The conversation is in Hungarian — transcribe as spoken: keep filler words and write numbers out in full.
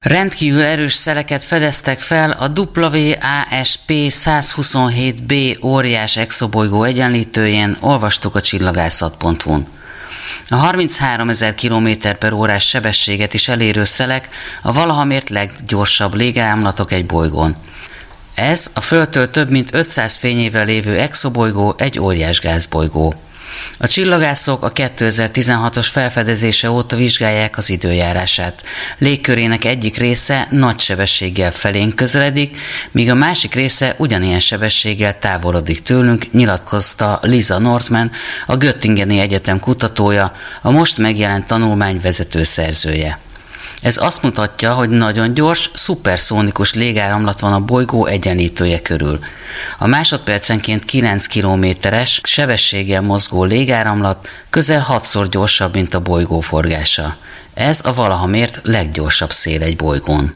Rendkívül erős szeleket fedeztek fel a W A S P száz huszonhét b óriás exobolygó egyenlítőjén, olvastuk a csillagászat pont hu-n. A harmincháromezer kilométer per órás sebességet is elérő szelek a valaha mért leggyorsabb légáramlatok egy bolygón. Ez a Földtől több mint ötszáz fényévvel lévő exobolygó egy óriás gázbolygó. A csillagászok a kétezer-tizenhatos felfedezése óta vizsgálják az időjárását. Légkörének egyik része nagy sebességgel felénk közeledik, míg a másik része ugyanilyen sebességgel távolodik tőlünk, nyilatkozta Lisa Northman, a Göttingeni Egyetem kutatója, a most megjelent tanulmány vezető szerzője. Ez azt mutatja, hogy nagyon gyors, szuperszónikus légáramlat van a bolygó egyenlítője körül. A másodpercenként kilenc kilométeres sebességgel mozgó légáramlat közel hatszor gyorsabb, mint a bolygó forgása. Ez a valaha mért leggyorsabb szél egy bolygón.